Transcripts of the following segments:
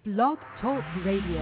Blog Talk Radio.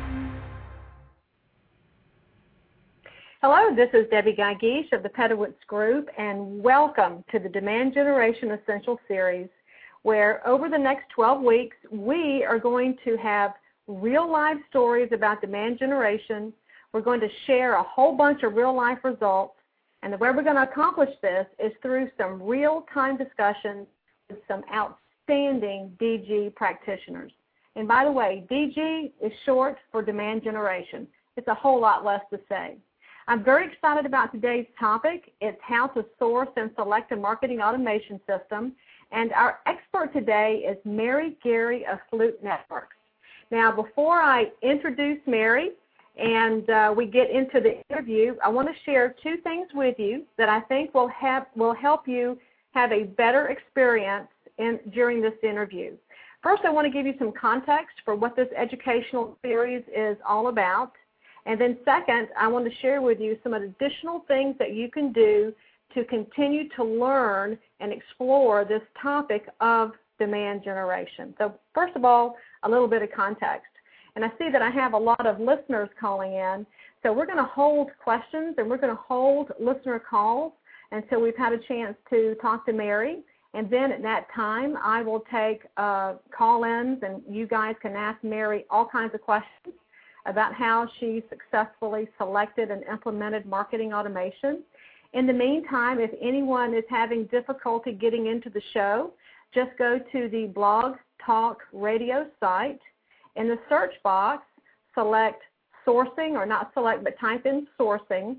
Hello, this is Debbie Guy-Geesh of the Pedowitz Group, and welcome to the Demand Generation Essential Series, where over the next 12 weeks, we are going to have real-life stories about demand generation. We're going to share a whole bunch of real-life results, and the way we're going to accomplish this is through some real-time discussions with some outstanding DG practitioners. And by the way, DG is short for demand generation. It's a whole lot less to say. I'm very excited about today's topic. It's how to source and select a marketing automation system. And our expert today is Mary Gary of Flute Networks. Now, before I introduce Mary and we get into the interview, I want to share two things with you that I think will help you have a better experience during this interview. First, I want to give you some context for what this educational series is all about. And then second, I want to share with you some additional things that you can do to continue to learn and explore this topic of demand generation. So first of all, a little bit of context. And I see that I have a lot of listeners calling in. So we're going to hold questions and we're going to hold listener calls until we've had a chance to talk to Mary. And then at that time, I will take call-ins, and you guys can ask Mary all kinds of questions about how she successfully selected and implemented marketing automation. In the meantime, if anyone is having difficulty getting into the show, just go to the Blog Talk Radio site. In the search box, select sourcing, or not select, but type in sourcing.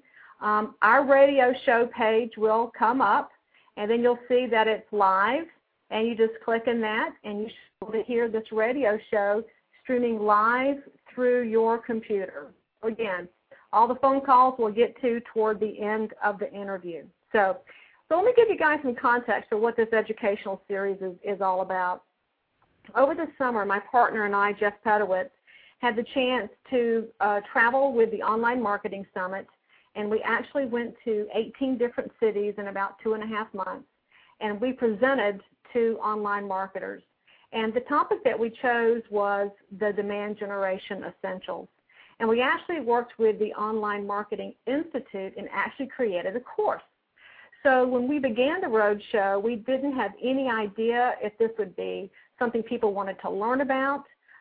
Our radio show page will come up. And then you'll see that it's live, and you just click in that, and you should be able to hear this radio show streaming live through your computer. Again, all the phone calls we'll get to toward the end of the interview. So let me give you guys some context for what this educational series is all about. Over the summer, my partner and I, Jeff Pedowitz, had the chance to travel with the Online Marketing Summit. And we actually went to 18 different cities in about 2.5 months. And we presented to online marketers. And the topic that we chose was the Demand Generation Essentials. And we actually worked with the Online Marketing Institute and actually created a course. So when we began the roadshow, we didn't have any idea if this would be something people wanted to learn about.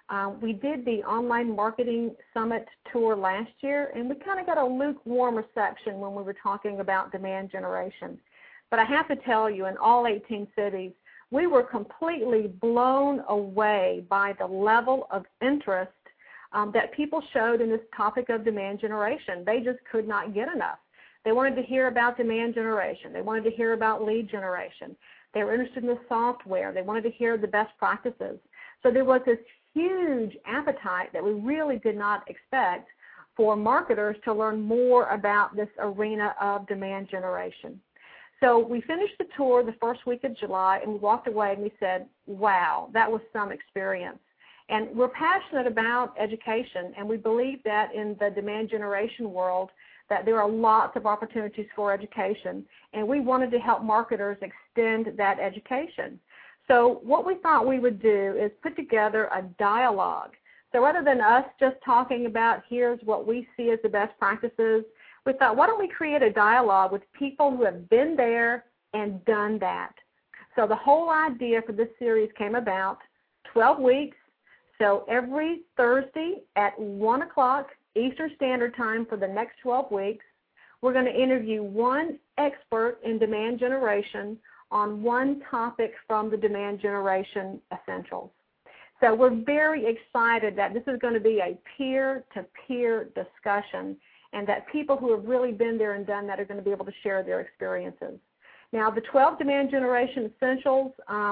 We did the Online Marketing Summit tour last year, and we kind of got a lukewarm reception when we were talking about demand generation. But I have to tell you, in all 18 cities, we were completely blown away by the level of interest that people showed in this topic of demand generation. They just could not get enough. They wanted to hear about demand generation. They wanted to hear about lead generation. They were interested in the software. They wanted to hear the best practices. So there was this huge appetite that we really did not expect for marketers to learn more about this arena of demand generation. So we finished the tour the first week of July, and we walked away and we said, wow, that was some experience. And we're passionate about education, and we believe that in the demand generation world that there are lots of opportunities for education, and we wanted to help marketers extend that education. So what we thought we would do is put together a dialogue. So rather than us just talking about here's what we see as the best practices, we thought, why don't we create a dialogue with people who have been there and done that? So the whole idea for this series came about 12 weeks. So every Thursday at 1 o'clock Eastern Standard Time for the next 12 weeks, we're going to interview one expert in demand generation on one topic from the Demand Generation Essentials. So we're very excited that this is going to be a peer-to-peer discussion, and that people who have really been there and done that are going to be able to share their experiences. Now, the 12 Demand Generation Essentials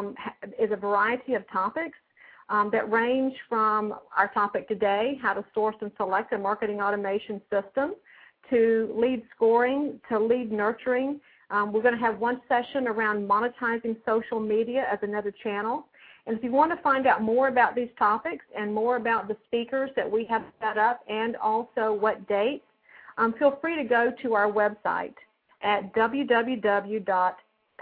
is a variety of topics that range from our topic today, how to source and select a marketing automation system, to lead scoring, to lead nurturing. We're going to have one session around monetizing social media as another channel. And if you want to find out more about these topics and more about the speakers that we have set up and also what dates, feel free to go to our website at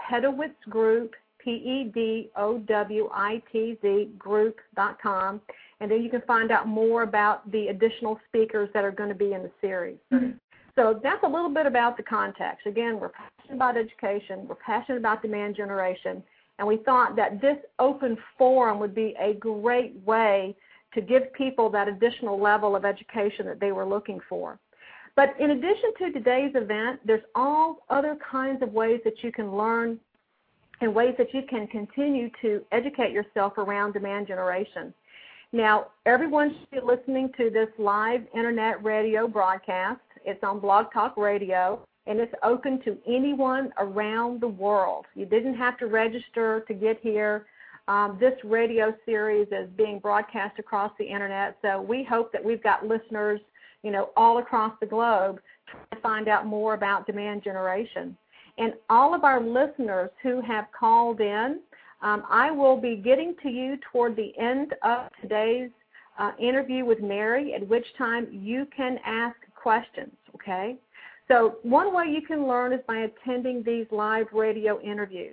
www.pedowitzgroup.com, PEDOWITZ group.com, and then you can find out more about the additional speakers that are going to be in the series. So that's a little bit about the context. Again, we're passionate about education. We're passionate about demand generation. And we thought that this open forum would be a great way to give people that additional level of education that they were looking for. But in addition to today's event, there's all other kinds of ways that you can learn and ways that you can continue to educate yourself around demand generation. Now, everyone should be listening to this live internet radio broadcast. It's on Blog Talk Radio, and it's open to anyone around the world. You didn't have to register to get here. This radio series is being broadcast across the internet, so we hope that we've got listeners, all across the globe trying to find out more about demand generation. And all of our listeners who have called in, I will be getting to you toward the end of today's interview with Mary, at which time you can ask questions, okay? So one way you can learn is by attending these live radio interviews.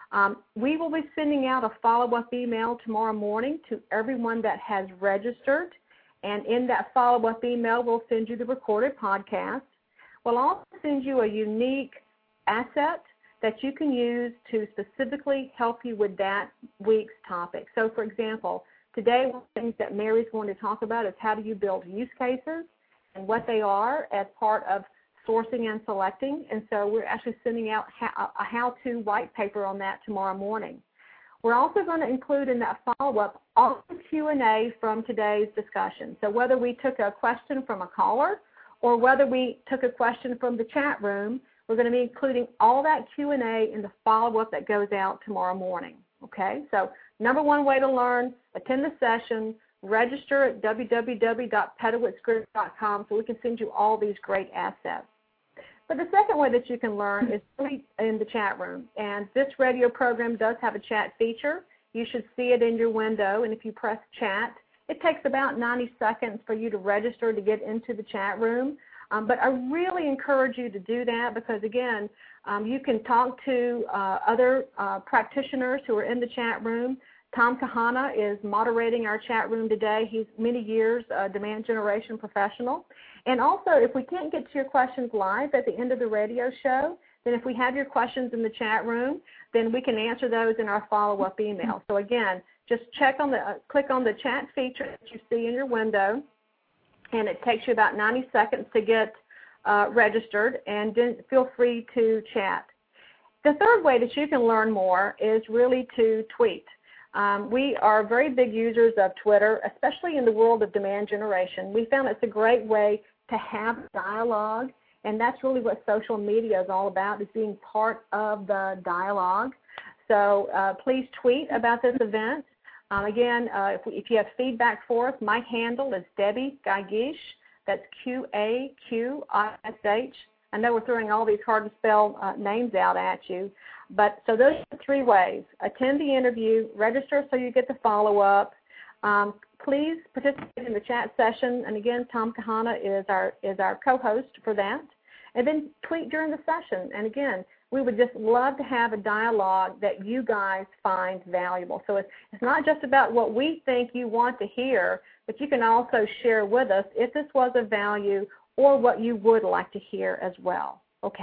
We will be sending out a follow-up email tomorrow morning to everyone that has registered, and in that follow-up email, we'll send you the recorded podcast. We'll also send you a unique asset that you can use to specifically help you with that week's topic. So, for example, today one of the things that Mary's going to talk about is how do you build use cases and what they are as part of sourcing and selecting. And so we're actually sending out a how-to white paper on that tomorrow morning. We're also going to include in that follow-up all the Q&A from today's discussion. So whether we took a question from a caller or whether we took a question from the chat room, we're going to be including all that Q&A in the follow-up that goes out tomorrow morning. Okay? So number one way to learn, attend the session, register at www.pedowitzgroup.com so we can send you all these great assets. But the second way that you can learn is really in the chat room. And this radio program does have a chat feature. You should see it in your window. And if you press chat, it takes about 90 seconds for you to register to get into the chat room. But I really encourage you to do that because, again, you can talk to other practitioners who are in the chat room. Tom Kahana is moderating our chat room today. He's many years a demand generation professional. And also, if we can't get to your questions live at the end of the radio show, then if we have your questions in the chat room, then we can answer those in our follow-up email. So again, just click on the chat feature that you see in your window, and it takes you about 90 seconds to get registered, and then feel free to chat. The third way that you can learn more is really to tweet. We are very big users of Twitter, especially in the world of demand generation. We found it's a great way to have dialogue, and that's really what social media is all about, is being part of the dialogue. So please tweet about this event. Again, if you have feedback for us, my handle is Debbie Gagish. That's Qaqish. I know we're throwing all these hard-to-spell names out at you. But so those are the three ways. Attend the interview, register so you get the follow-up. Please participate in the chat session. And again, Tom Kahana is our co-host for that. And then tweet during the session. And again, we would just love to have a dialogue that you guys find valuable. So it's not just about what we think you want to hear, but you can also share with us if this was of value or what you would like to hear as well. Okay,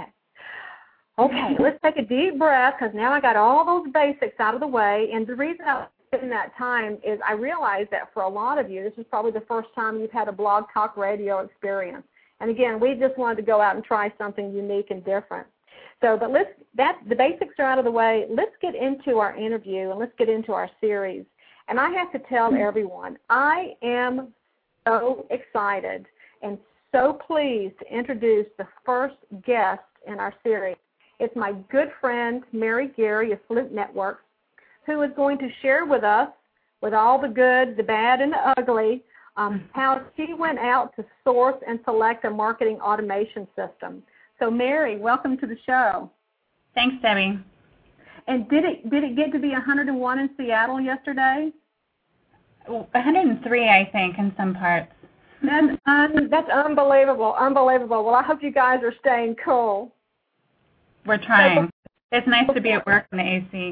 let's take a deep breath because now I got all those basics out of the way. And the reason I was taking that time is I realized that for a lot of you, this is probably the first time you've had a Blog Talk Radio experience. And again, we just wanted to go out and try something unique and different. So, but the basics are out of the way. Let's get into our interview and let's get into our series. And I have to tell everyone, I am so excited and so pleased to introduce the first guest in our series. It's my good friend, Mary Geary of Flute Networks, who is going to share with us, with all the good, the bad, and the ugly, how she went out to source and select a marketing automation system. So, Mary, welcome to the show. Thanks, Debbie. And did it get to be 101 in Seattle yesterday? 103, I think, in some parts. That's unbelievable, unbelievable. Well, I hope you guys are staying cool. We're trying. It's nice to be at work in the AC.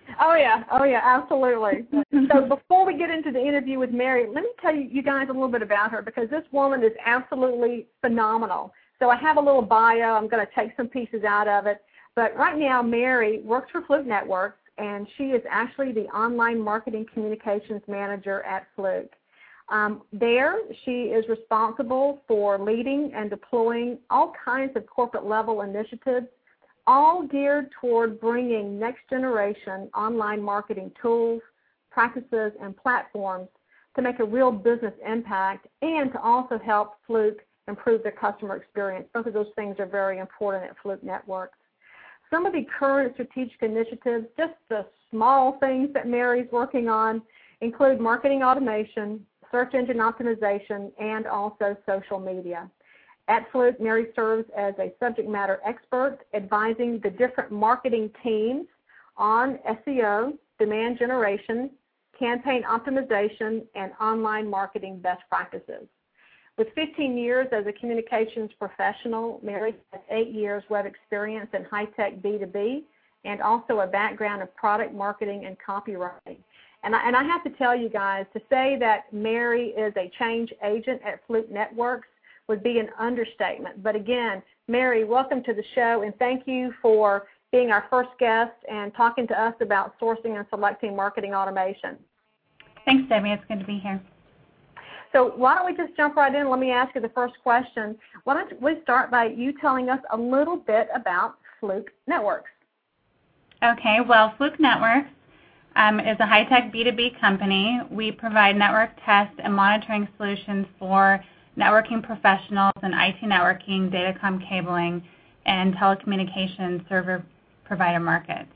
Oh yeah, absolutely. So before we get into the interview with Mary, let me tell you guys a little bit about her, because this woman is absolutely phenomenal. So I have a little bio. I'm going to take some pieces out of it. But right now, Mary works for Fluke Networks, and she is actually the online marketing communications manager at Fluke. There, she is responsible for leading and deploying all kinds of corporate level initiatives, all geared toward bringing next-generation online marketing tools, practices, and platforms to make a real business impact and to also help Fluke improve their customer experience. Both of those things are very important at Fluke Networks. Some of the current strategic initiatives, just the small things that Mary's working on, include marketing automation, search engine optimization, and also social media. At Fluke, Mary serves as a subject matter expert, advising the different marketing teams on SEO, demand generation, campaign optimization, and online marketing best practices. With 15 years as a communications professional, Mary has 8 years web experience in high-tech B2B and also a background of product marketing and copywriting. And I have to tell you guys, to say that Mary is a change agent at Fluke Networks would be an understatement. But again, Mary, welcome to the show, and thank you for being our first guest and talking to us about sourcing and selecting marketing automation. Thanks, Debbie. It's good to be here. So why don't we just jump right in? Let me ask you the first question. Why don't we start by you telling us a little bit about Fluke Networks? Okay. Well, Fluke Networks is a high-tech B2B company. We provide network test and monitoring solutions for networking professionals in IT networking, datacom cabling, and telecommunications service provider markets.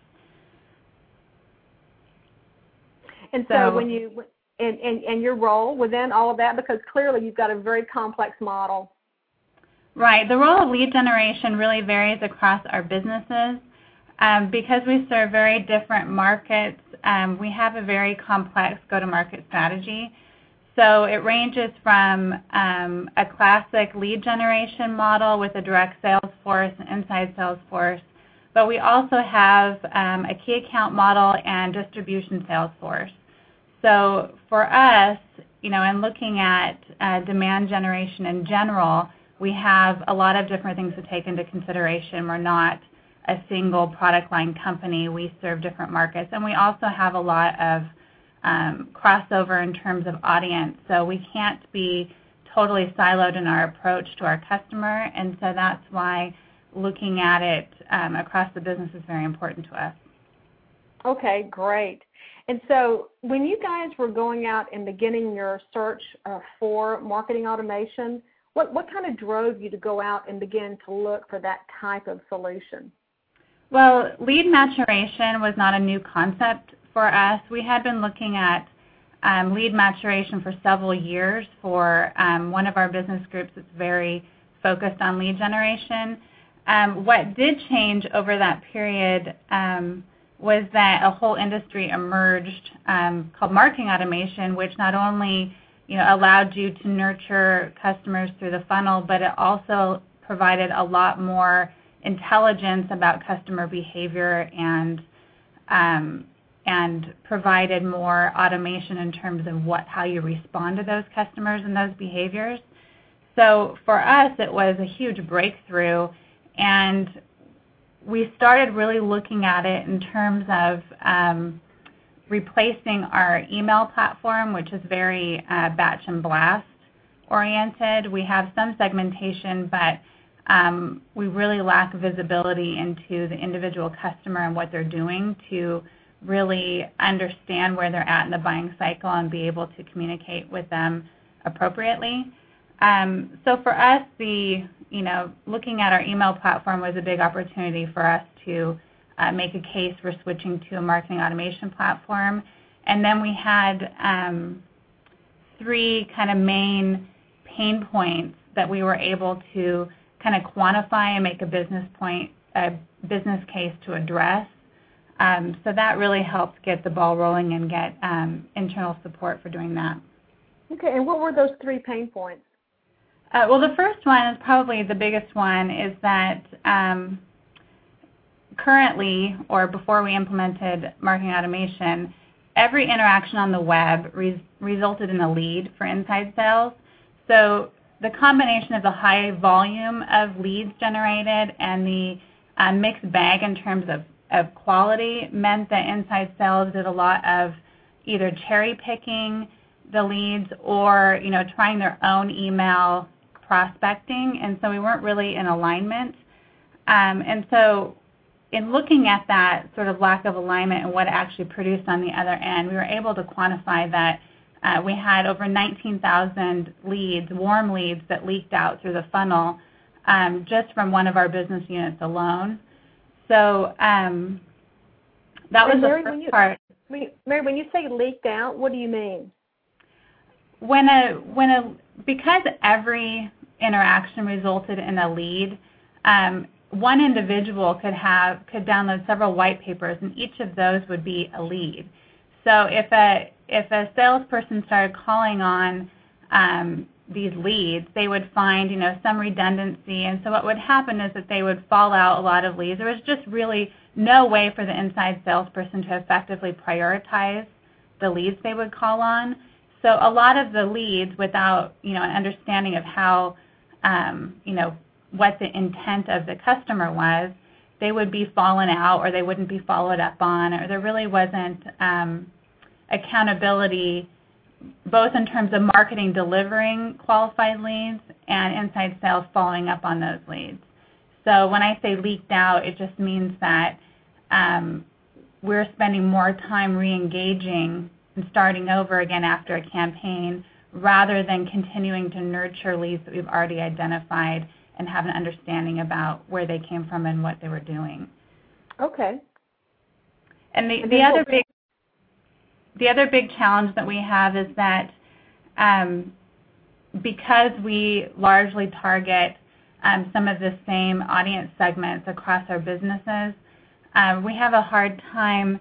And so when you and your role within all of that, because clearly you've got a very complex model. Right. The role of lead generation really varies across our businesses. Because we serve very different markets, we have a very complex go-to-market strategy. So it ranges from a classic lead generation model with a direct sales force and inside sales force, but we also have a key account model and distribution sales force. So for us, in looking at demand generation in general, we have a lot of different things to take into consideration. We're not a single product line company. We serve different markets, and we also have a lot of crossover in terms of audience. So we can't be totally siloed in our approach to our customer, and so that's why looking at it across the business is very important to us. Okay, great. And so when you guys were going out and beginning your search for marketing automation, what kind of drove you to go out and begin to look for that type of solution? Well, lead maturation was not a new concept for us. We had been looking at lead maturation for several years for one of our business groups that's very focused on lead generation. What did change over that period was that a whole industry emerged called marketing automation, which not only allowed you to nurture customers through the funnel, but it also provided a lot more intelligence about customer behavior and provided more automation in terms of how you respond to those customers and those behaviors. So for us, it was a huge breakthrough, and we started really looking at it in terms of replacing our email platform, which is very batch and blast oriented. We have some segmentation, but we really lack visibility into the individual customer and what they're doing to really understand where they're at in the buying cycle and be able to communicate with them appropriately. So for us, looking at our email platform was a big opportunity for us to make a case for switching to a marketing automation platform. And then we had 3 kind of main pain points that we were able to kind of quantify and make a business case to address. So that really helped get the ball rolling and get internal support for doing that. Okay, and what were those 3 pain points? Well, the first one is probably the biggest one, is that currently, or before we implemented marketing automation, every interaction on the web resulted in a lead for inside sales. So the combination of the high volume of leads generated and the mixed bag in terms of quality meant that inside sales did a lot of either cherry picking the leads or trying their own email prospecting, and so we weren't really in alignment. And so in looking at that sort of lack of alignment and what it actually produced on the other end, we were able to quantify that we had over 19,000 leads, warm leads, that leaked out through the funnel just from one of our business units alone. So that was the first part. Mary, when you say leaked out, what do you mean? Because every interaction resulted in a lead, one individual could download several white papers, and each of those would be a lead. So if a salesperson started calling on these leads, they would find some redundancy, and so what would happen is that they would fall out a lot of leads. There was just really no way for the inside salesperson to effectively prioritize the leads they would call on. So a lot of the leads, without an understanding of how what the intent of the customer was, they would be fallen out, or they wouldn't be followed up on, or there really wasn't accountability, both in terms of marketing delivering qualified leads and inside sales following up on those leads. So when I say leaked out, it just means that we're spending more time re-engaging and starting over again after a campaign rather than continuing to nurture leads that we've already identified and have an understanding about where they came from and what they were doing. Okay. And the other big challenge that we have is that because we largely target some of the same audience segments across our businesses, we have a hard time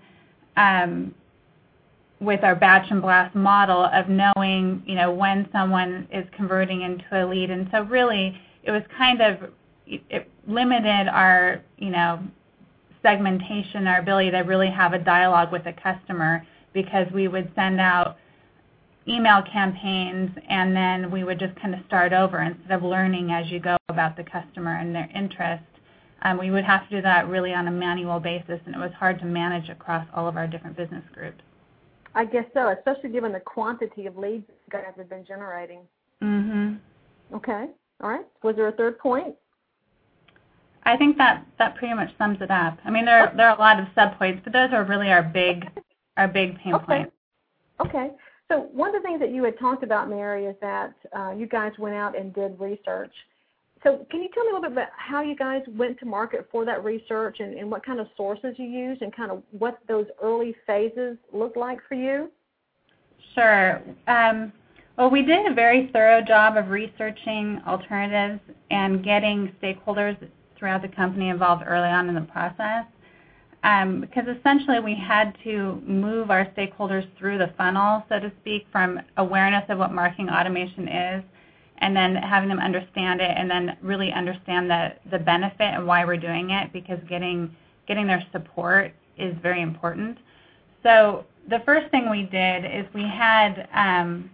with our batch and blast model of knowing, when someone is converting into a lead. And so really, it was it limited our, segmentation, our ability to really have a dialogue with the customer, because we would send out email campaigns and then we would just kind of start over instead of learning as you go about the customer and their interest. We would have to do that really on a manual basis, and it was hard to manage across all of our different business groups. I guess so, especially given the quantity of leads you guys have been generating. Mm-hmm. Okay. All right. Was there a third point? I think that pretty much sums it up. I mean, there are a lot of sub-points, but those are really our big pain points. Okay. So one of the things that you had talked about, Mary, is that you guys went out and did research. So can you tell me a little bit about how you guys went to market for that research and what kind of sources you used and kind of what those early phases looked like for you? Sure. Well, we did a very thorough job of researching alternatives and getting stakeholders throughout the company involved early on in the process, because essentially we had to move our stakeholders through the funnel, so to speak, from awareness of what marketing automation is, and then having them understand it, and then really understand the benefit and why we're doing it, because getting their support is very important. So the first thing we did is we had an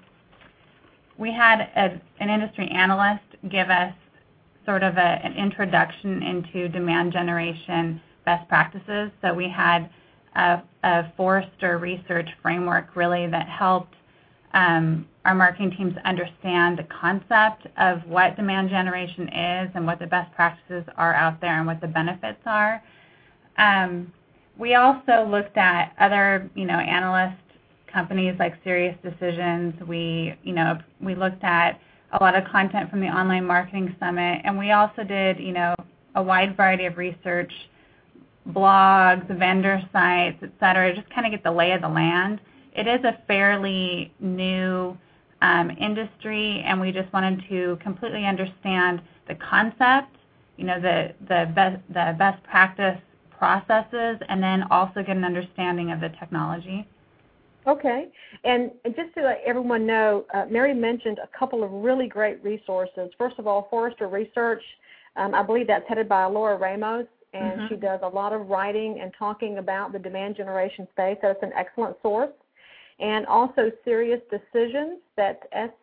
industry analyst give us sort of an introduction into demand generation best practices. So we had a Forrester research framework really that helped our marketing teams understand the concept of what demand generation is and what the best practices are out there and what the benefits are. We also looked at other, analyst companies like SiriusDecisions. We looked at a lot of content from the Online Marketing Summit, and we also did, a wide variety of research, blogs, vendor sites, et cetera, just kind of get the lay of the land. It is a fairly new industry, and we just wanted to completely understand the concept, the best practice processes, and then also get an understanding of the technology. Okay. And just to let everyone know, Mary mentioned a couple of really great resources. First of all, Forrester Research. I believe that's headed by Laura Ramos, and she does a lot of writing and talking about the demand generation space. So it's an excellent source. And also Sirius Decisions, that's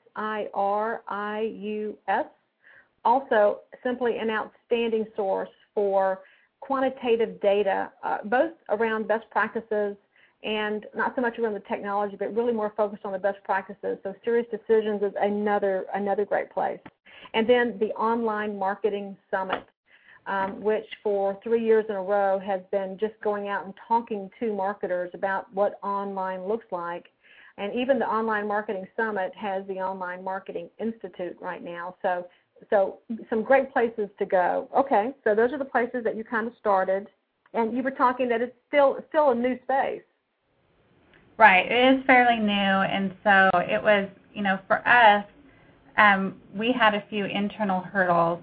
SIRIUS, also simply an outstanding source for quantitative data, both around best practices and not so much around the technology, but really more focused on the best practices. So Sirius Decisions is another great place. And then the Online Marketing Summit, which for 3 years in a row has been just going out and talking to marketers about what online looks like. And even the Online Marketing Summit has the Online Marketing Institute right now. So some great places to go. Okay, so those are the places that you kind of started. And you were talking that it's still a new space. Right, it is fairly new, and so it was, for us, we had a few internal hurdles.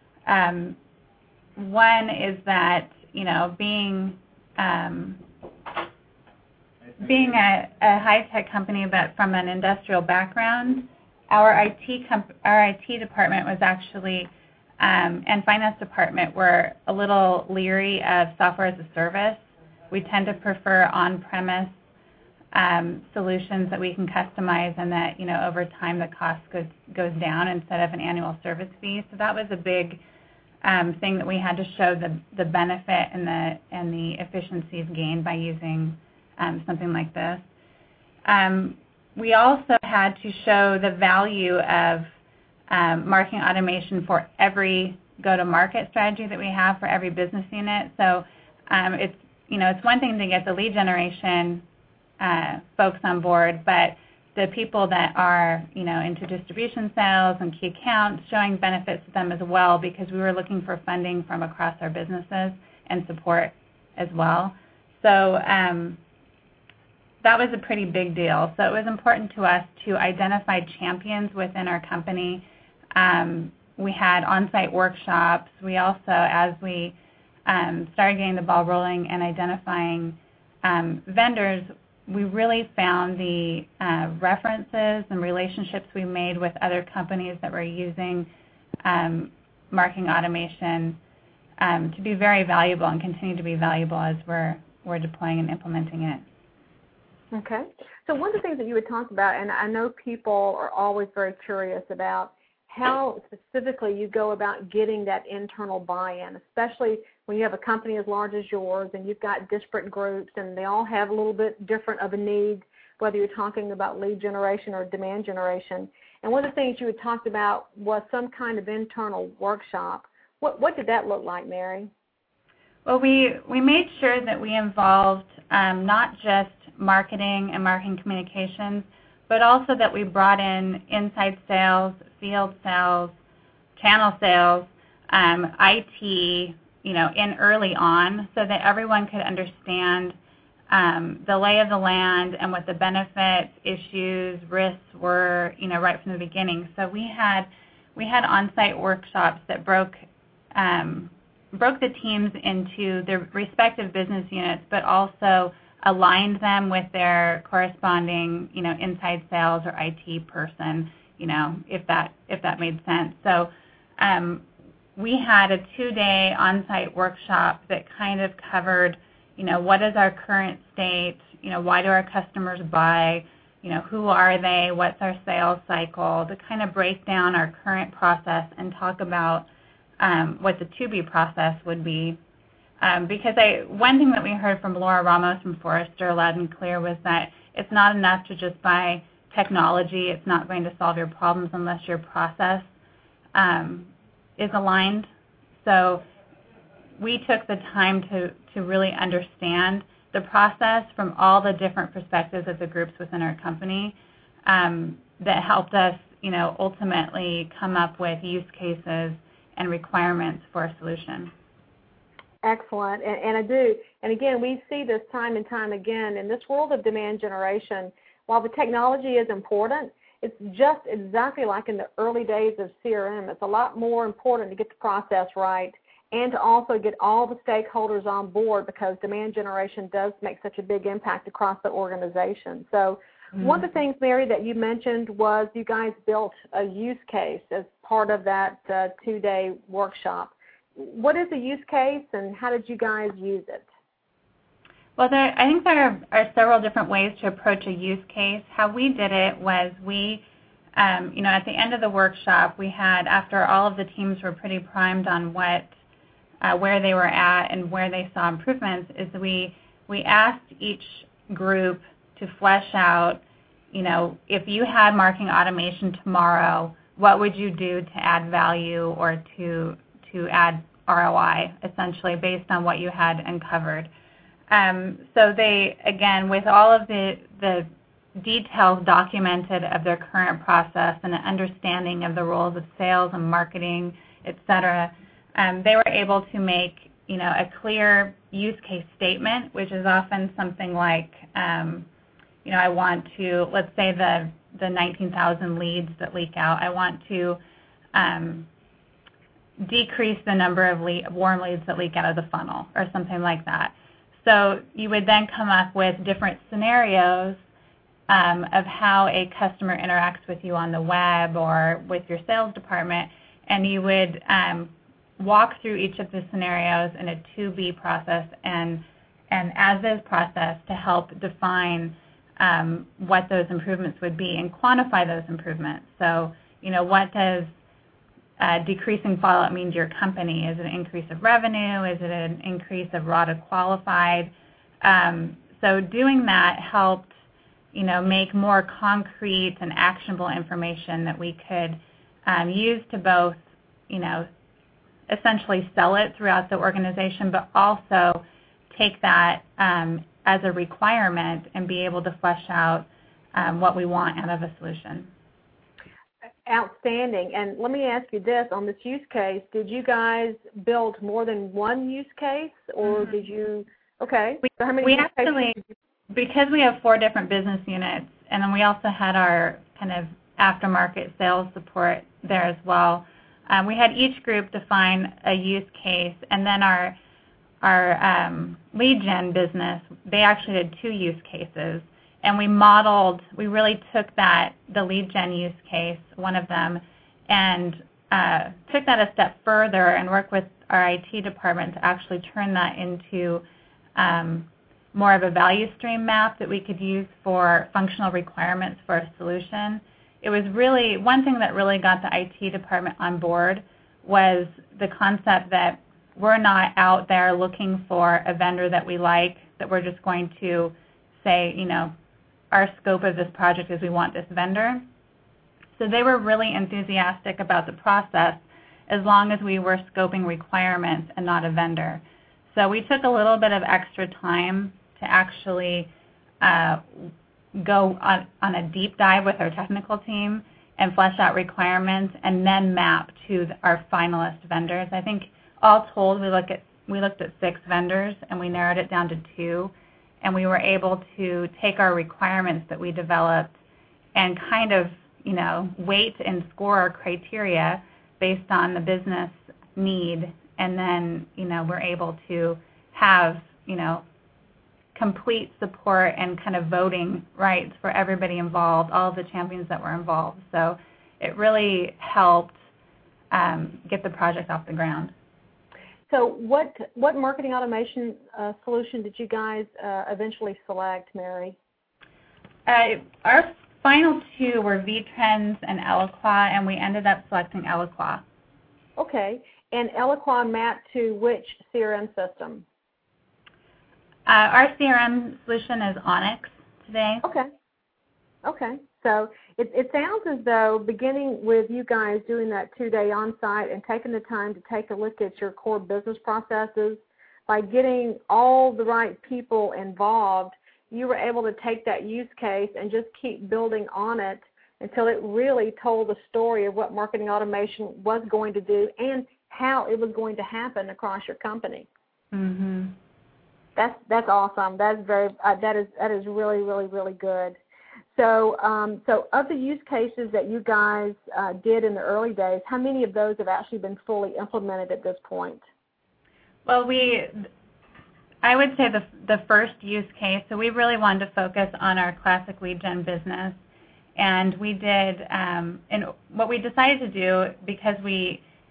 One is that, being a high-tech company but from an industrial background, our IT department was actually, and finance department were a little leery of software as a service. We tend to prefer on-premise solutions that we can customize and that, over time the cost goes down instead of an annual service fee. So that was a big thing that we had to show the benefit and the efficiencies gained by using something like this. We also had to show the value of marketing automation for every go-to-market strategy that we have for every business unit. So it's one thing to get the lead generation folks on board, but the people that are, into distribution sales and key accounts, showing benefits to them as well, because we were looking for funding from across our businesses and support as well. So that was a pretty big deal. So it was important to us to identify champions within our company. We had on-site workshops. We also, as we started getting the ball rolling and identifying vendors, we really found the references and relationships we made with other companies that were using marketing automation to be very valuable and continue to be valuable as we're deploying and implementing it. Okay. So one of the things that you had talked about, and I know people are always very curious about how specifically you go about getting that internal buy-in, especially when you have a company as large as yours and you've got disparate groups and they all have a little bit different of a need, whether you're talking about lead generation or demand generation. And one of the things you had talked about was some kind of internal workshop. What did that look like, Mary? Well, we made sure that we involved not just marketing and marketing communications, but also that we brought in inside sales, field sales, channel sales, IT, in early on, so that everyone could understand the lay of the land and what the benefits, issues, risks were, right from the beginning. So we had on-site workshops that broke the teams into their respective business units, but also aligned them with their corresponding, inside sales or IT person, if that made sense. So we had a 2-day on-site workshop that kind of covered, what is our current state, why do our customers buy, who are they, what's our sales cycle, to kind of break down our current process and talk about what the to-be process would be. Because one thing that we heard from Laura Ramos from Forrester loud and clear was that it's not enough to just buy technology. It's not going to solve your problems unless your process is aligned. So we took the time to really understand the process from all the different perspectives of the groups within our company that helped us, ultimately come up with use cases and requirements for a solution. Excellent, and I do. And again, we see this time and time again in this world of demand generation. While the technology is important, it's just exactly like in the early days of CRM. It's a lot more important to get the process right and to also get all the stakeholders on board, because demand generation does make such a big impact across the organization. So one of the things, Mary, that you mentioned was you guys built a use case as part of that 2-day workshop. what is a use case, and how did you guys use it? Well, I think there are several different ways to approach a use case. How we did it was we, at the end of the workshop, we had, after all of the teams were pretty primed on where they were at and where they saw improvements, is we asked each group to flesh out, if you had marketing automation tomorrow, what would you do to add value or to add ROI, essentially, based on what you had uncovered. So they, again, with all of the details documented of their current process and an understanding of the roles of sales and marketing, et cetera, they were able to make, a clear use case statement, which is often something like, I want to, let's say the 19,000 leads that leak out, I want to decrease the number of warm leads that leak out of the funnel or something like that. So you would then come up with different scenarios of how a customer interacts with you on the web or with your sales department, and you would walk through each of the scenarios in a to-be process and as-is process to help define what those improvements would be and quantify those improvements. So, what does decreasing fallout mean to your company? Is it an increase of revenue? Is it an increase of raw to qualified? So doing that helped, make more concrete and actionable information that we could use to both, essentially sell it throughout the organization, but also take that as a requirement and be able to flesh out what we want out of a solution. Outstanding. And let me ask you this, on this use case, did you guys build more than one use case, or did you, okay. So how many we use actually, cases? Because we have 4 different business units, and then we also had our kind of aftermarket sales support there as well, we had each group define a use case, and then our lead gen business, they actually did 2 use cases. And we really took the lead gen use case, one of them, and took that a step further and worked with our IT department to actually turn that into more of a value stream map that we could use for functional requirements for a solution. It was really, one thing that really got the IT department on board was the concept that we're not out there looking for a vendor that we like, that we're just going to say, our scope of this project is we want this vendor. So they were really enthusiastic about the process as long as we were scoping requirements and not a vendor. So we took a little bit of extra time to actually go on a deep dive with our technical team and flesh out requirements and then map to our finalist vendors. I think all told we looked at 6 vendors and we narrowed it down to 2. And we were able to take our requirements that we developed and kind of, weight and score our criteria based on the business need. And then, we're able to have, complete support and kind of voting rights for everybody involved, all of the champions that were involved. So it really helped get the project off the ground. So what marketing automation solution did you guys eventually select, Mary? Our final 2 were VTrends and Eloqua, and we ended up selecting Eloqua. Okay. And Eloqua mapped to which CRM system? Our CRM solution is Onyx today. Okay. Okay. So it sounds as though beginning with you guys doing that 2-day on-site and taking the time to take a look at your core business processes, by getting all the right people involved, you were able to take that use case and just keep building on it until it really told the story of what marketing automation was going to do and how it was going to happen across your company. Mm-hmm. That's awesome. That is really, really, really good. So of the use cases that you guys did in the early days, how many of those have actually been fully implemented at this point? Well, I would say the first use case, so we really wanted to focus on our classic lead gen business, and we did, and what we decided to do, because we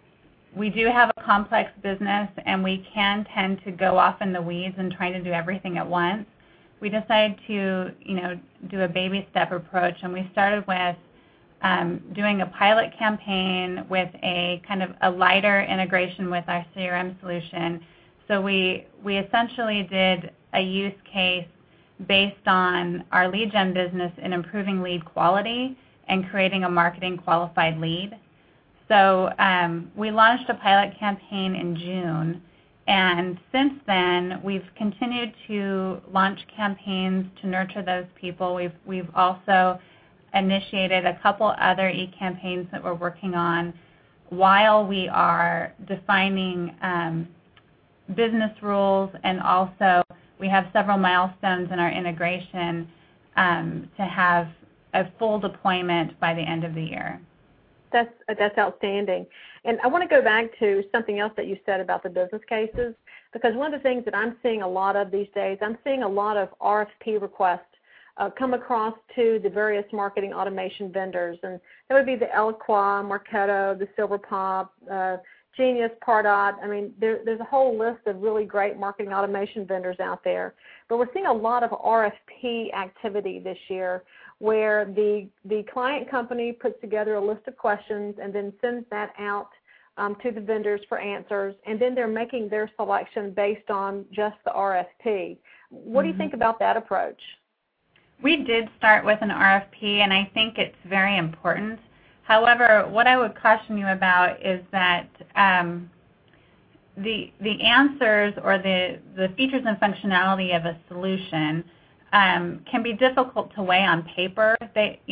we do have a complex business, and we can tend to go off in the weeds and trying to do everything at once. We decided to, do a baby step approach, and we started with doing a pilot campaign with a kind of a lighter integration with our CRM solution. So we essentially did a use case based on our lead gen business in improving lead quality and creating a marketing qualified lead. So we launched a pilot campaign in June, and since then we've continued to launch campaigns to nurture those people. We've also initiated a couple other e-campaigns that we're working on while we are defining business rules, and also we have several milestones in our integration to have a full deployment by the end of the year. That's outstanding. And I want to go back to something else that you said about the business cases, because one of the things that I'm seeing a lot of these days, I'm seeing a lot of RFP requests come across to the various marketing automation vendors, and that would be the Eloqua, Marketo, the Silverpop, Genius, Pardot. I mean, there's a whole list of really great marketing automation vendors out there. But we're seeing a lot of RFP activity this year, where the client company puts together a list of questions and then sends that out to the vendors for answers, and then they're making their selection based on just the RFP. What do you think about that approach? We did start with an RFP, and I think it's very important. However, what I would caution you about is that the answers or the features and functionality of a solution can be difficult to weigh on paper. They,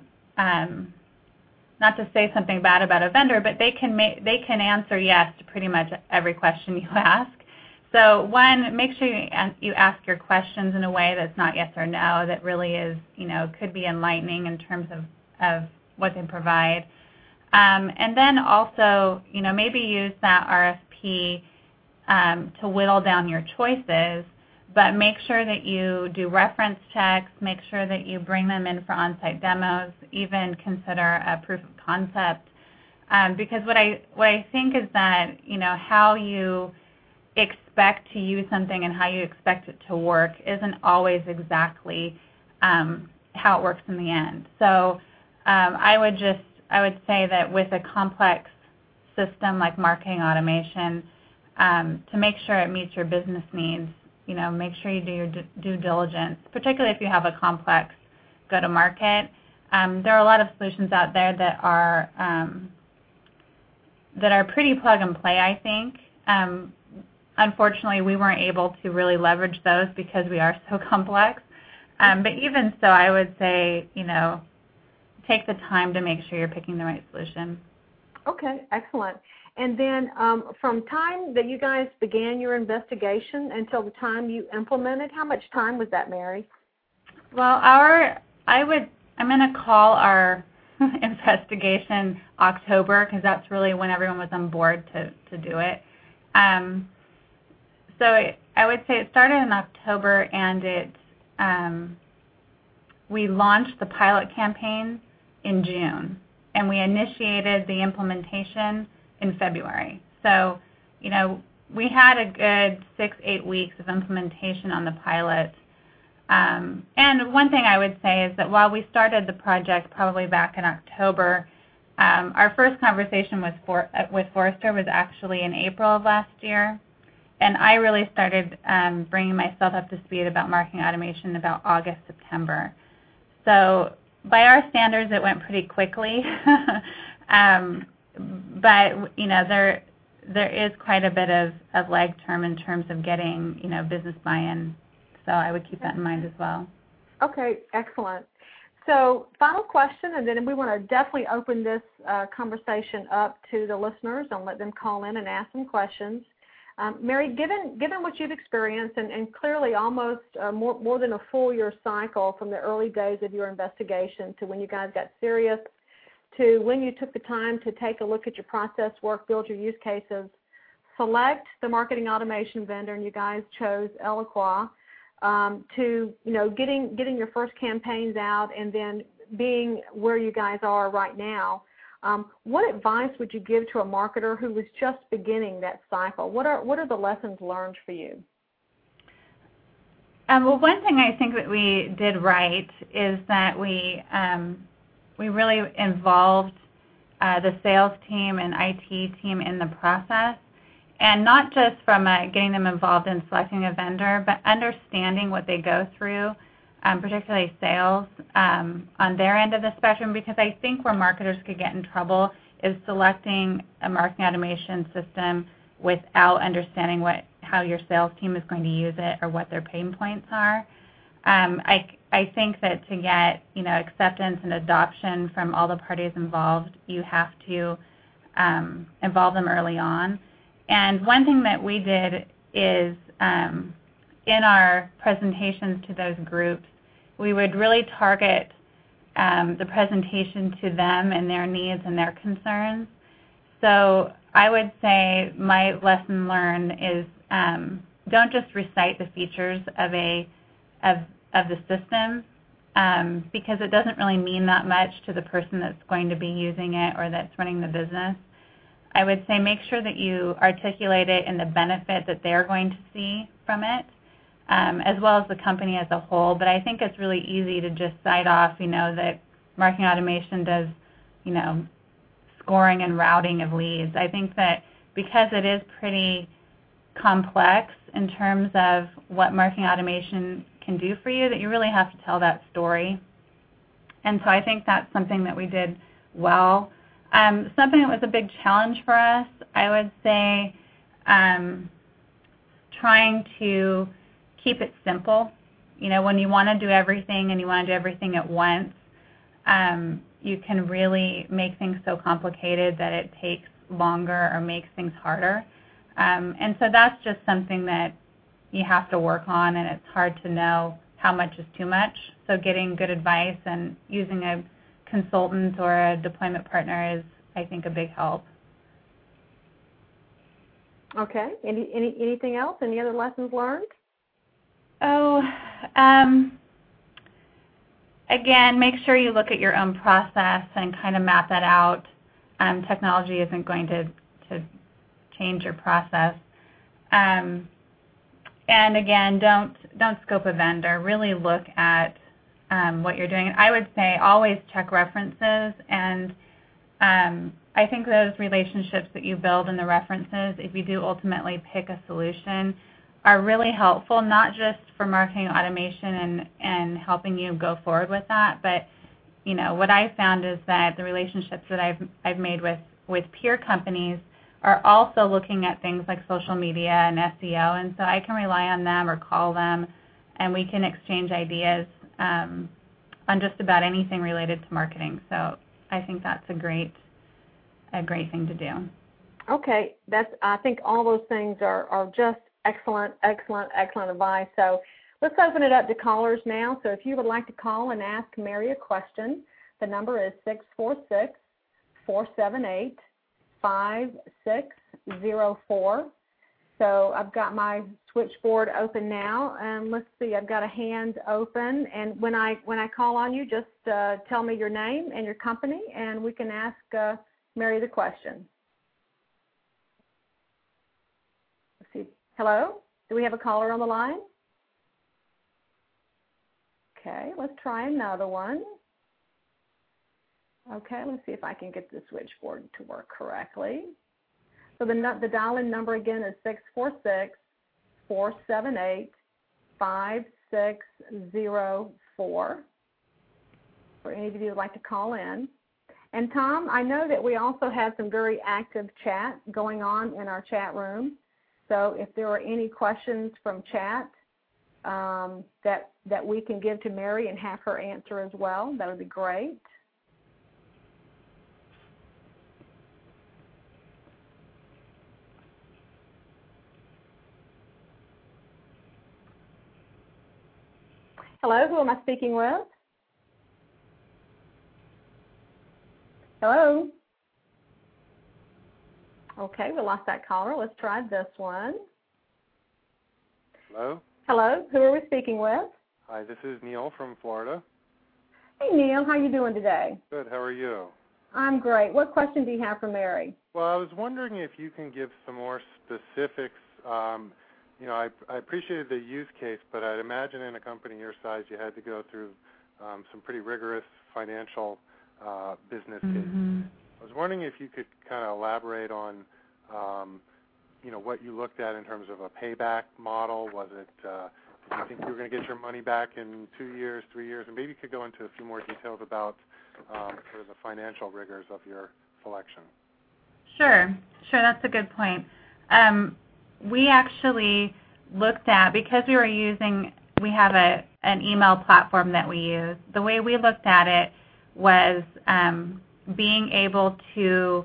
not to say something bad about a vendor, but they can answer yes to pretty much every question you ask. So one, make sure you ask your questions in a way that's not yes or no, that really is, could be enlightening in terms of what they provide. And then also, maybe use that RFP to whittle down your choices, but make sure that you do reference checks, make sure that you bring them in for on-site demos, even consider a proof of concept. Because what I think is that, how you expect to use something and how you expect it to work isn't always exactly how it works in the end. So I would say that with a complex system like marketing automation, to make sure it meets your business needs, make sure you do your due diligence, particularly if you have a complex go-to-market. There are a lot of solutions out there that are pretty plug and play, I think. Unfortunately, we weren't able to really leverage those because we are so complex. But even so, I would say, take the time to make sure you're picking the right solution. Okay, excellent. And then from time that you guys began your investigation until the time you implemented, how much time was that, Mary? Well, I'm going to call our investigation October, because that's really when everyone was on board to do it. So I would say it started in October, and we launched the pilot campaign in June, and we initiated the implementation in February. So, we had a good 6-8 weeks of implementation on the pilot. And one thing I would say is that while we started the project probably back in October, our first conversation with Forrester was actually in April of last year. And I really started bringing myself up to speed about marketing automation about August, September. So by our standards, it went pretty quickly. But, there is quite a bit of lag term in terms of getting, business buy-in. So I would keep that in mind as well. Okay, excellent. So final question, and then we want to definitely open this conversation up to the listeners and let them call in and ask some questions. Mary, given what you've experienced, and clearly almost more than a full year cycle from the early days of your investigation to when you guys got serious, to when you took the time to take a look at your process work, build your use cases, select the marketing automation vendor, and you guys chose Eloqua, to getting your first campaigns out, and then being where you guys are right now, What advice would you give to a marketer who was just beginning that cycle? What are the lessons learned for you? Well, one thing I think that we did right is that we really involved the sales team and IT team in the process, and not just from getting them involved in selecting a vendor, but understanding what they go through, particularly sales, on their end of the spectrum, because I think where marketers could get in trouble is selecting a marketing automation system without understanding how your sales team is going to use it or what their pain points are. I think that to get acceptance and adoption from all the parties involved, you have to involve them early on. And one thing that we did is in our presentations to those groups, we would really target the presentation to them and their needs and their concerns. So I would say my lesson learned is don't just recite the features of the system because it doesn't really mean that much to the person that's going to be using it or that's running the business. I would say make sure that you articulate it in the benefit that they're going to see from it, as well as the company as a whole. But I think it's really easy to just cite off, that marketing automation does, scoring and routing of leads. I think that because it is pretty complex in terms of what marketing automation can do for you, that you really have to tell that story. And so I think that's something that we did well. Something that was a big challenge for us, I would say, trying to keep it simple. When you want to do everything and you want to do everything at once, you can really make things so complicated that it takes longer or makes things harder. And so that's just something that you have to work on, and it's hard to know how much is too much. So getting good advice and using a consultant or a deployment partner is, I think, a big help. Okay. Anything else? Any other lessons learned? Again, make sure you look at your own process and kind of map that out. Technology isn't going to change your process. And again, don't scope a vendor. Really look at what you're doing. I would say always check references, and I think those relationships that you build in the references, if you do ultimately pick a solution, are really helpful, not just for marketing automation and helping you go forward with that, but what I found is that the relationships that I've made with peer companies are also looking at things like social media and SEO, and so I can rely on them or call them, and we can exchange ideas on just about anything related to marketing. So I think that's a great thing to do. Okay, I think all those things are just excellent advice. So let's open it up to callers now. So if you would like to call and ask Mary a question, the number is 646-478-5604. So I've got my switchboard open now, and let's see, I've got a hand open. And when I call on you, just tell me your name and your company, and we can ask Mary the question. Let's see. Hello? Do we have a caller on the line? Okay, let's try another one. Okay, let's see if I can get the switchboard to work correctly. So the dial-in number again is 646-478-5604 for any of you who would like to call in. And Tom, I know that we also have some very active chat going on in our chat room. So if there are any questions from chat that we can give to Mary and have her answer as well, that would be great. Hello, who am I speaking with? Hello? Okay, we lost that caller. Let's try this one. Hello? Hello, who are we speaking with? Hi, this is Neil from Florida. Hey, Neil, how are you doing today? Good, how are you? I'm great. What question do you have for Mary? Well, I was wondering if you can give some more specifics. I appreciated the use case, but I'd imagine in a company your size you had to go through some pretty rigorous financial business cases. I was wondering if you could kind of elaborate on, what you looked at in terms of a payback model. Was it, did you think you were going to get your money back in 2 years, 3 years? And maybe you could go into a few more details about sort of the financial rigors of your selection. Sure, that's a good point. We actually looked at, because we have an email platform that we use. The way we looked at it was being able to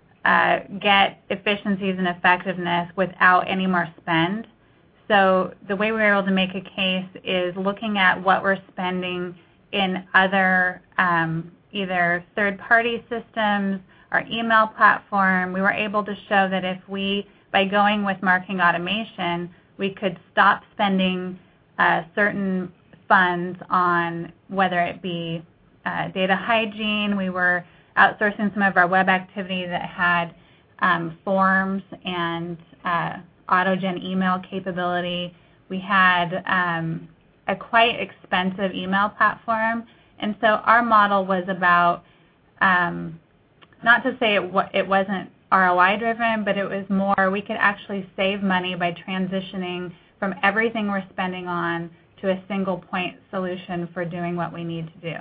get efficiencies and effectiveness without any more spend. So the way we were able to make a case is looking at what we're spending in other either third-party systems or email platform. We were able to show that if by going with marketing automation, we could stop spending certain funds on whether it be data hygiene. We were outsourcing some of our web activity that had forms and auto-gen email capability. We had a quite expensive email platform, and so our model was about, not to say it wasn't ROI driven, but it was more we could actually save money by transitioning from everything we're spending on to a single point solution for doing what we need to do.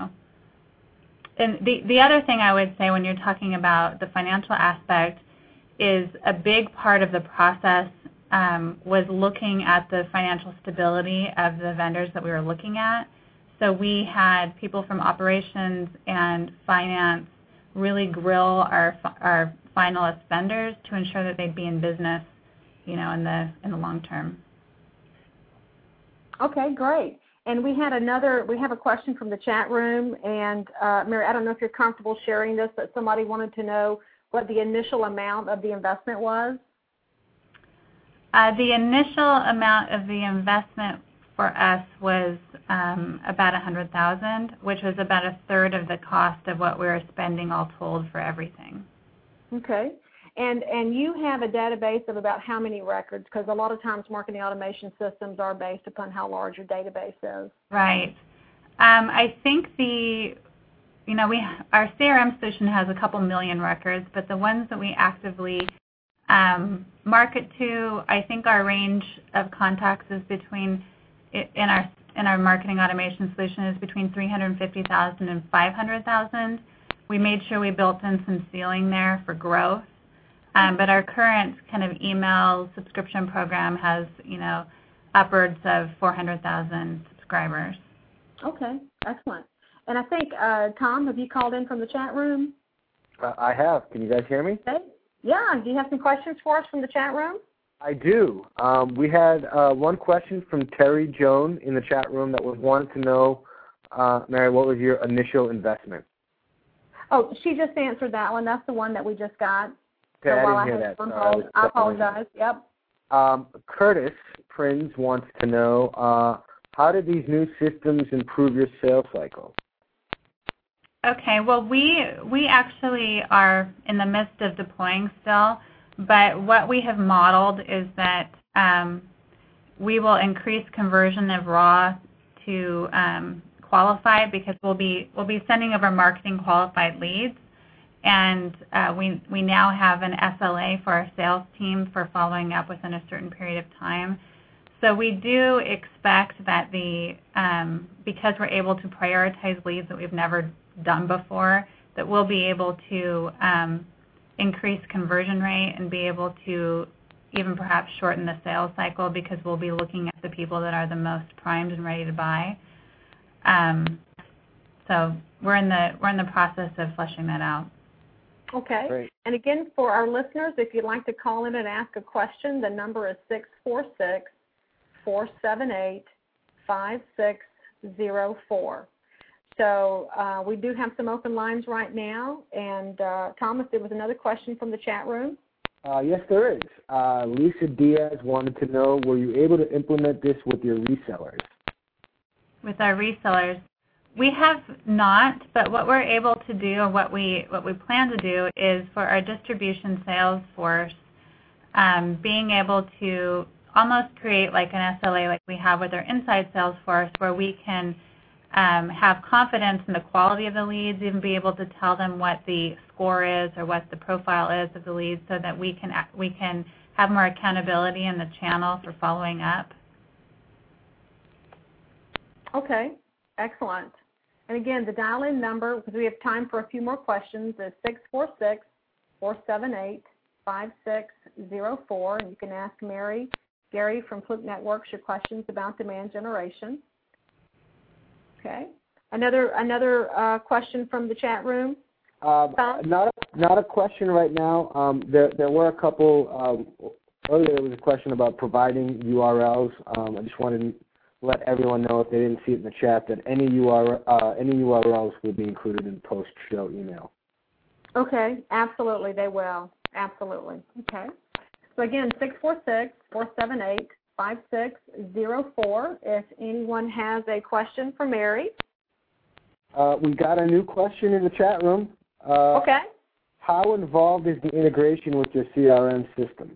And the other thing I would say when you're talking about the financial aspect is a big part of the process was looking at the financial stability of the vendors that we were looking at. So we had people from operations and finance really grill our finalist vendors to ensure that they'd be in business, in the long term. Okay, great. And we have a question from the chat room, and Mary, I don't know if you're comfortable sharing this, but somebody wanted to know what the initial amount of the investment was. The initial amount of the investment for us was about $100,000, which was about a third of the cost of what we were spending all told for everything. Okay. And you have a database of about how many records? Because a lot of times marketing automation systems are based upon how large your database is. Right. I think our CRM solution has a couple million records, but the ones that we actively market to, I think our range of contacts is between, in our marketing automation solution, is between 350,000 and 500,000. We made sure we built in some ceiling there for growth. But our current kind of email subscription program has, upwards of 400,000 subscribers. Okay, excellent. And I think, Tom, have you called in from the chat room? I have. Can you guys hear me? Okay. Yeah. Do you have some questions for us from the chat room? I do. We had one question from Terry Joan in the chat room that wanted to know, Mary, what was your initial investment? Oh, she just answered that one. That's the one that we just got. Okay, so I didn't hear that. I apologize. Yep. Curtis Prinz wants to know, how did these new systems improve your sales cycle? Okay, well, we actually are in the midst of deploying still, but what we have modeled is that we will increase conversion of raw to qualified, because we'll be sending over marketing qualified leads, and we now have an SLA for our sales team for following up within a certain period of time. So we do expect that because we're able to prioritize leads that we've never done before, that we'll be able to increase conversion rate and be able to even perhaps shorten the sales cycle, because we'll be looking at the people that are the most primed and ready to buy. So we're in the process of fleshing that out. Okay. Great. And again, for our listeners, if you'd like to call in and ask a question, the number is 646-478-5604. So we do have some open lines right now. And Thomas, there was another question from the chat room. Yes, there is. Lisa Diaz wanted to know, were you able to implement this with your resellers? With our resellers, We have not, but what we're able to do, or what we plan to do, is for our distribution sales force, being able to almost create like an SLA like we have with our inside sales force, where we can have confidence in the quality of the leads, even be able to tell them what the score is or what the profile is of the leads, so that we can have more accountability in the channel for following up. Okay, excellent. And again, the dial-in number, because we have time for a few more questions, is 646-478-5604. And you can ask Gary from Fluke Networks your questions about demand generation. Okay. Another question from the chat room? Not a question right now. There were a couple. Earlier there was a question about providing URLs. I just wanted to let everyone know, if they didn't see it in the chat, that any URLs will be included in post-show email. Okay, absolutely, they will. Absolutely. Okay. So again, 646-478-5604. If anyone has a question for Mary. We got a new question in the chat room. Okay. How involved is the integration with your CRM system?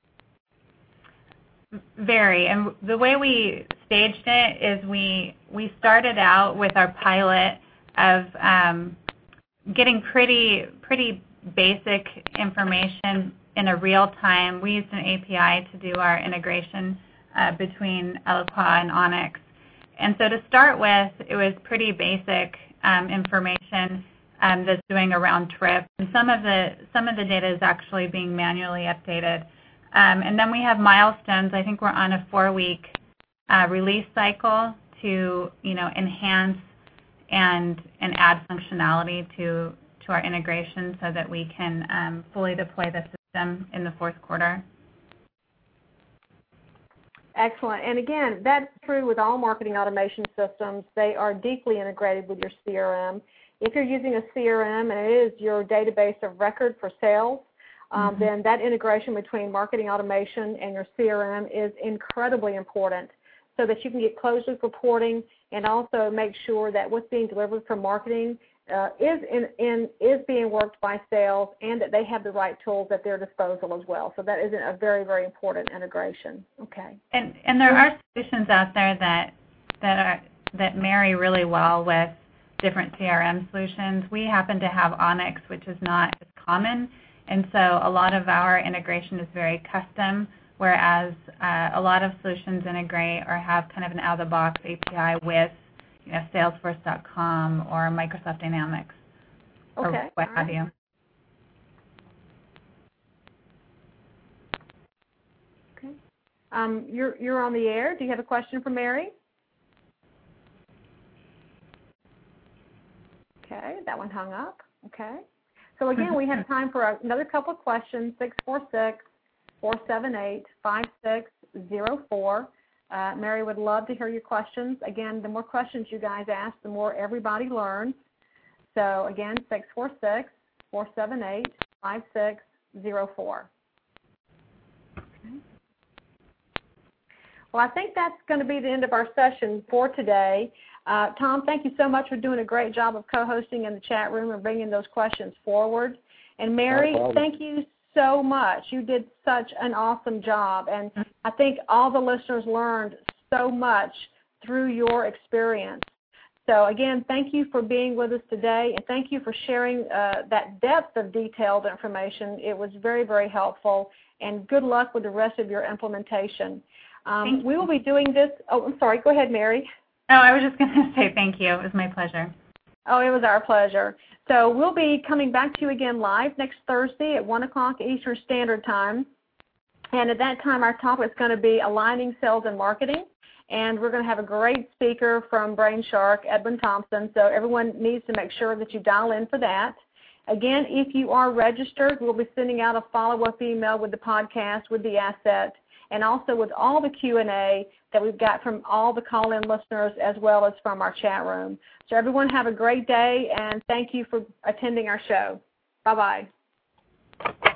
Very. And the way we staged it is we started out with our pilot of getting pretty basic information in a real time. We used an API to do our integration between Eloqua and Onyx. And so to start with, it was pretty basic information that's doing a round trip. And some of the data is actually being manually updated. And then we have milestones. I think we're on a 4-week release cycle to enhance and add functionality to our integration, so that we can fully deploy the system in the fourth quarter. Excellent. And again, that's true with all marketing automation systems. They are deeply integrated with your CRM. If you're using a CRM and it is your database of record for sales, then that integration between marketing automation and your CRM is incredibly important, so that you can get closed-loop reporting and also make sure that what's being delivered from marketing is being worked by sales, and that they have the right tools at their disposal as well. So that is a very, very important integration. Okay. And there are solutions out there that marry really well with different CRM solutions. We happen to have Onyx, which is not as common, and so a lot of our integration is very custom, whereas a lot of solutions integrate or have kind of an out-of-the-box API with Salesforce.com or Microsoft Dynamics, or what have you. Okay. You're on the air. Do you have a question for Mary? Okay, that one hung up. Okay. So again, we have time for another couple of questions. 646-478-5604. Mary would love to hear your questions. Again, the more questions you guys ask, the more everybody learns. So again, 646-478-5604. Well, I think that's going to be the end of our session for today. Tom, thank you so much for doing a great job of co-hosting in the chat room and bringing those questions forward. And Mary, thank you so much. You did such an awesome job, and I think all the listeners learned so much through your experience. So again, thank you for being with us today, and thank you for sharing that depth of detailed information. It was very, very helpful, and good luck with the rest of your implementation. We will be doing this. Oh, I'm sorry. Go ahead, Mary. Oh, I was just going to say thank you. It was my pleasure. Oh, it was our pleasure. So we'll be coming back to you again live next Thursday at 1 o'clock Eastern Standard Time. And at that time, our topic is going to be aligning sales and marketing. And we're going to have a great speaker from BrainShark, Edwin Thompson. So everyone needs to make sure that you dial in for that. Again, if you are registered, we'll be sending out a follow-up email with the podcast, with the asset, and also with all the Q&A that we've got from all the call-in listeners as well as from our chat room. So everyone have a great day, and thank you for attending our show. Bye-bye.